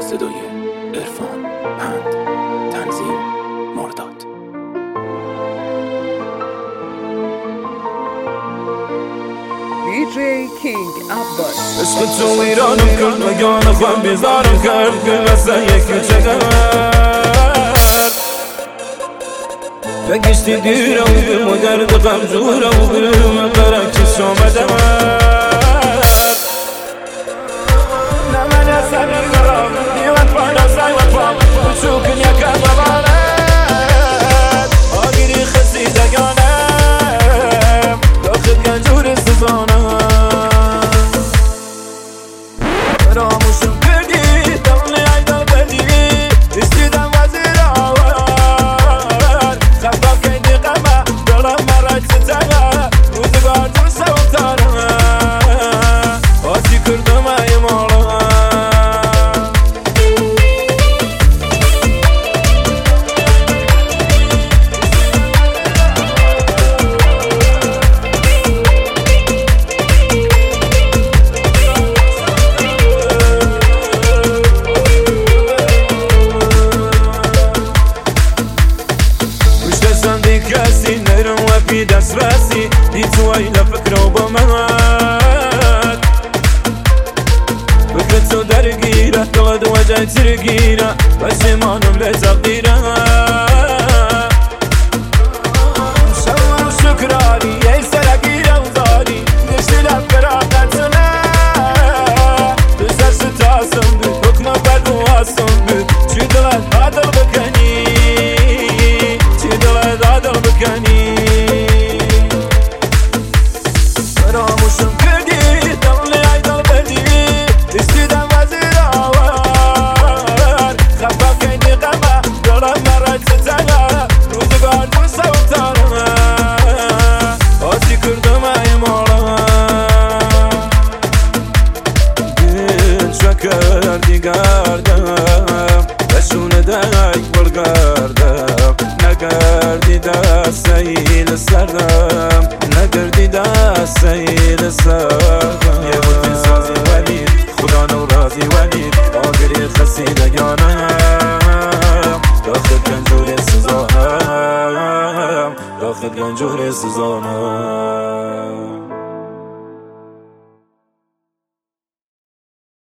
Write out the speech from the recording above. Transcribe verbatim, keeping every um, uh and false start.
با صدای عرفان پند، تنظیم مرداد. دی جی کینگ عباس. عشق تو ایرانم کرد و گان خواهم بیزارم کرد که مثل یک کوچه بگشتی دیرم به مدرد غمجورم و برم برکش آمدم نه من اصلا میگرم نیوان پانا سایوان پام بچوکن یکم ببارد آگیری خسیدگانم داخل گنجور سزانم فراموشم کردی دولنی ایدال بدی استیدم وزیر آور خبا کردی قمه دلم مرای ستنه روزگار تو سوتانم آسی کردم ای مالا کسی نرم و بی دست رسی دی توی لفکر و با من فکر تو درگیره دلد و جای ترگیره پشیمانم لتقدیره شما و شکرانی ای سرگیره و داری دشتی لفراقتونه دوست ستاسم بود حکم بد و آسم بود چی دلت عدل بکنی عدل بکنی فراموشم کردی دلنی ایدال بدی استیدم وزیر آور خفا کردی قمه دلم مرای ستنه روزگار تو سوتانم آسی کردم ای مالا دل شکردی گردم بشونه دک بلگردم نگردی دست سیل سردم نگردی دست سیل سردم یه بودی سازی ولید خدا نو رازی ولید آگری خسیدگانم داخل گنجور سزانم داخل گنجور سزانم